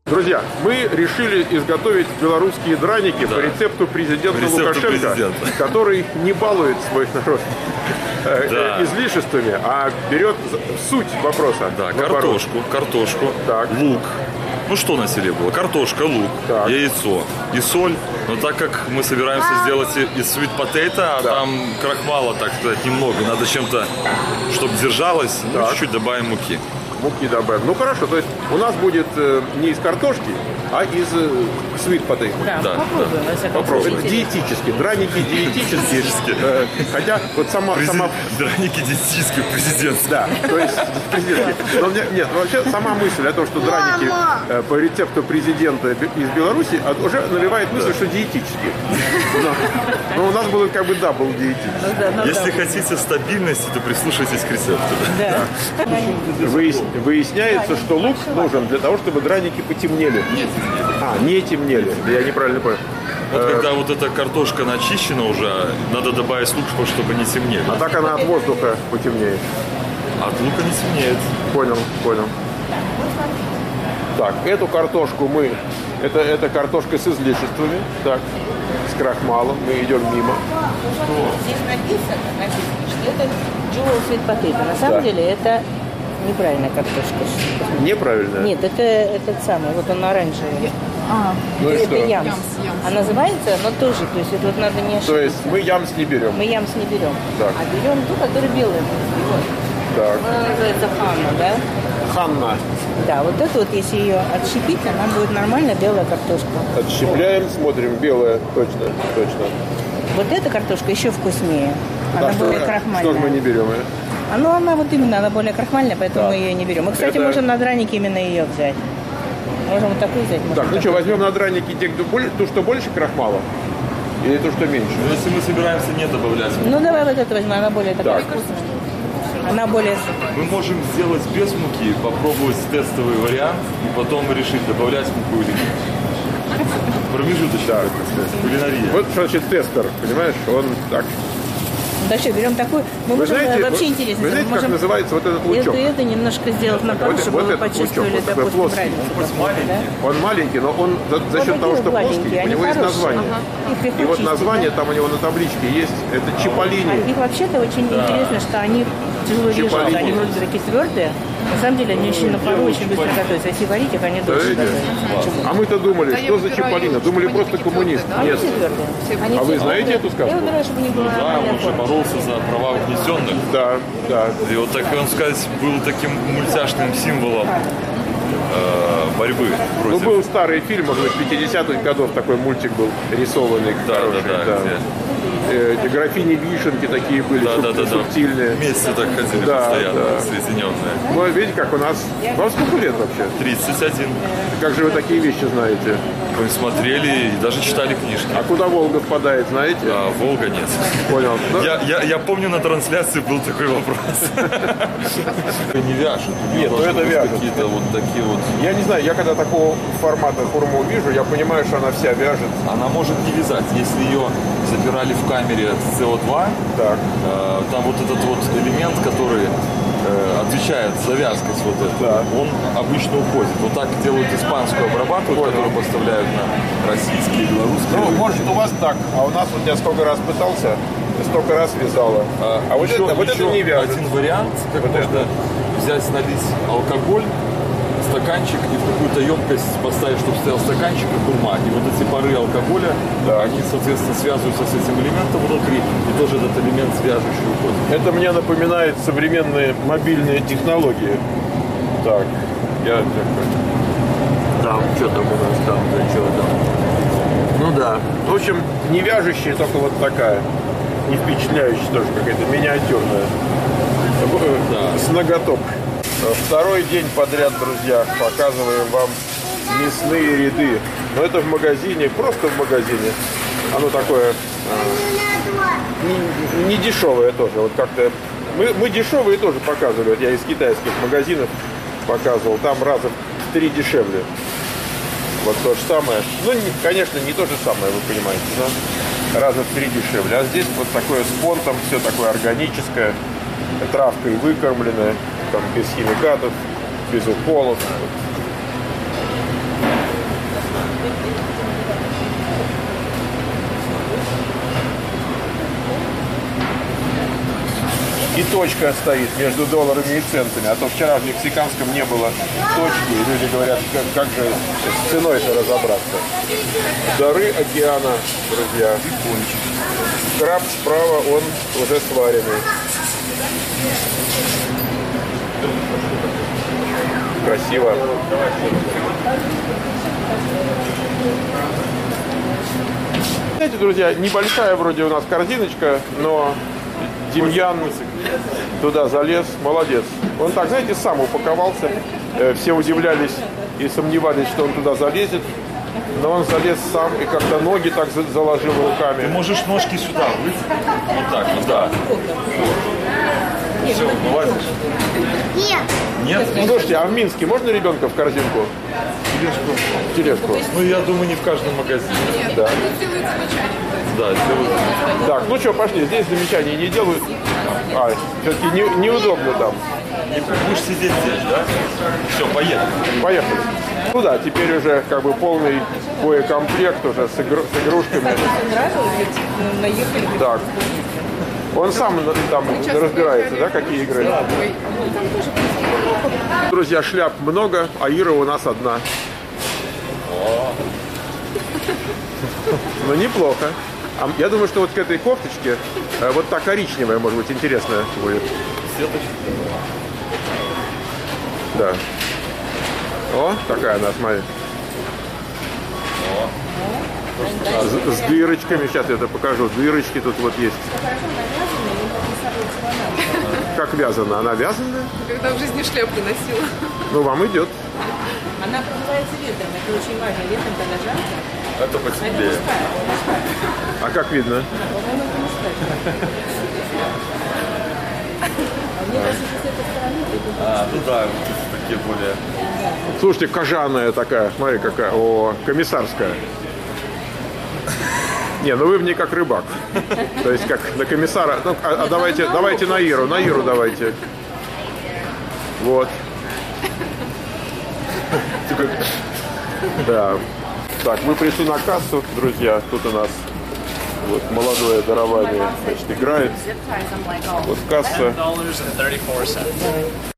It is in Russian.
Друзья, мы решили изготовить белорусские драники по рецепту президента Лукашенко, который не балует свой народ излишествами, а берет суть вопроса. Да, картошку, лук. Ну что на селе было? Картошка, лук, яйцо и соль. Но так как мы собираемся сделать из sweet potato, а там крахмала, так сказать, немного, надо чем-то, чтобы держалось, чуть-чуть добавим муки. Муки добавим. Ну хорошо, то есть у нас будет не из картошки, а из sweet potato. Да. Попробуем. Это диетические, драники диетические. Хотя вот сама... Драники диетические президент. Да, то есть президентские. Но нет, вообще сама мысль о том, что драники по рецепту президента из Беларуси уже навевает мысль, что диетические. Но у нас было как бы дабл диетические. Если хотите стабильности, то прислушайтесь к рецепту. Выясняется, что лук нужен для того, чтобы драники потемнели. Не темнели. Я неправильно понял. Вот когда вот эта картошка начищена уже, надо добавить лук, чтобы не темнели. А так она от воздуха потемнеет. От лука не темнеет. Понял. Так, эту картошку мы... Это картошка с излишествами. Так, с крахмалом. Мы идем мимо. Здесь написано, что это jewel sweet potato. На самом деле это... неправильная картошка. Неправильная? Нет, это этот самый, вот он оранжевый. Ну это ямс. А называется, но тоже, то есть это вот надо не ошибиться. То есть мы ямс не берем? Мы ямс не берем. Так. А берем ту, которая белая. Так. Она называется Ханна, да? Ханна. Да, вот эту вот, если ее отщепить, она будет нормально белая картошка. Отщепляем, смотрим, белая, точно. Вот эта картошка еще вкуснее. Она более крахмальная. Что же мы не берем ее? Она вот именно, она более крахмальная, поэтому мы ее не берем. Мы, кстати, можем на драники именно ее взять. Можем вот такую взять. Так, ну что, возьмем на драники ту, что больше крахмала? Или ту, что меньше? Ну, если мы собираемся не добавлять. Ну, давай вот эту возьмем, она более такая вкусная. Она более... Мы можем сделать без муки, попробовать тестовый вариант, и потом решить, добавлять муку или нет. Промежуточно, так сказать, кулинария. Вот что значит тестер, понимаешь? Он так... Да что, берем такую... Мы можем, знаете, вообще интересно. Вы знаете, как называется вот этот лучок? Это немножко сделать на пару, чтобы вы почувствовали, допустим, разницу. Он маленький, но он за счет того, что плоский, у него есть название. И вот название там у него на табличке есть. Это чиполлини. Их вообще-то очень интересно, что они тяжело режутся. Они вроде такие твердые. На самом деле они очень на пару очень быстро готовятся. Если варить их, они дольше готовятся. А мы-то думали, что за чиполлино? Думали, просто коммунист. Нет. А вы знаете эту сказку? Я выбираю, чтобы не было. Да, он же боролся за права угнетенных. Да. И вот так, он сказать, был таким мультяшным символом борьбы против... Ну, был старый фильм, может быть, 50-х годов такой мультик был рисованный. Да. Эти графини Вишенки такие были, субтильные. Вместе так ходили постоянно, соединенные. Ну, видите, как у нас... Вам сколько лет вообще? 31. Как же вы такие вещи знаете? Мы смотрели и даже читали книжки. А куда Волга впадает, знаете? А Волга нет. Понял. Я помню, на трансляции был такой вопрос. Не вяжет. Нет, ну это вяжет. Какие-то вот такие вот... Я не знаю, я когда такого формата форму вижу, я понимаю, что она вся вяжет. Она может не вязать. Если ее запирали в камере с СО2, там вот этот вот элемент, который отвечает за вязкость вот эту, он обычно уходит. Вот так делают испанскую обрабатку, которую поставляют на российские и белорусские. Ну, может, у вас так, а у нас вот я сколько раз пытался, столько раз вязала. А вот это не вяжет. Один вариант, как вот можно взять, налить алкоголь, стаканчик и в какую-то емкость поставить, чтобы стоял стаканчик и хурма. И вот эти пары алкоголя, они, соответственно, связываются с этим элементом внутри, и тоже этот элемент свяжущий уходит. Это мне напоминает современные мобильные технологии. Так, там, что там у нас там, что там. Ну да. В общем, не вяжущая, только вот такая. Не впечатляющая тоже, какая-то миниатюрная. С ноготок. Второй день подряд, друзья, показываем вам мясные ряды. Но это в магазине, просто в магазине. Оно такое не дешевое тоже. Вот как-то мы дешевые тоже показывали. Вот я из китайских магазинов показывал. Там раза в 3 дешевле. Вот то же самое. Ну, конечно, не то же самое, вы понимаете, но раза в 3 дешевле. А здесь вот такое с понтом, все такое органическое, травкой выкормленное. Там без химикатов, без уколов. И точка стоит между долларами и центами. А то вчера в мексиканском не было точки. И люди говорят, как же с ценой-то разобраться. Дары океана, друзья. Краб справа, он уже сваренный. Красиво. Знаете, друзья, небольшая вроде у нас корзиночка, но Демьян туда залез, молодец. Он так, знаете, сам упаковался. Все удивлялись и сомневались, что он туда залезет. Но он залез сам и как-то ноги так заложил руками. Ты можешь ножки сюда вытянуть. Вот так, вот да. Все, вылазишь? Нет. Нет? Ну, слушайте, а в Минске можно ребенка в корзинку? В тележку? Ну, я думаю, не в каждом магазине. Да. Да, делают. Так, ну что, пошли. Здесь замечаний не делают. А, все-таки неудобно там. Будешь сидеть здесь, да? Все, поехали. Поехали. Ну да, теперь уже как бы полный боекомплект уже с игрушками. Так. Он сам там разбирается, да, какие игры? Друзья, шляп много, а Ира у нас одна. Ну, неплохо. Я думаю, что вот к этой кофточке вот та коричневая, может быть, интересная будет. Сеточка. Да. О, такая она, смотри. С дырочками. Сейчас я это покажу. Дырочки тут вот есть. Как вязана? Она вязаная? Когда в жизни шляпу носила. Ну, вам идет. Она продувается ветром. Это очень важно. Ветром, когда жарко. Это посередине. А как видно? По-моему, это мужская. Мне кажется, что с этой стороны это Ну да, вот такие более. Слушайте, кожаная такая. Смотри, какая. О, комиссарская. Не, ну вы мне как рыбак. То есть как на комиссара. Ну, давайте на Иру. На Иру давайте. Вот. Да. Так, мы пришли на кассу, друзья. Тут у нас вот молодое дарование, значит, играет. Вот касса.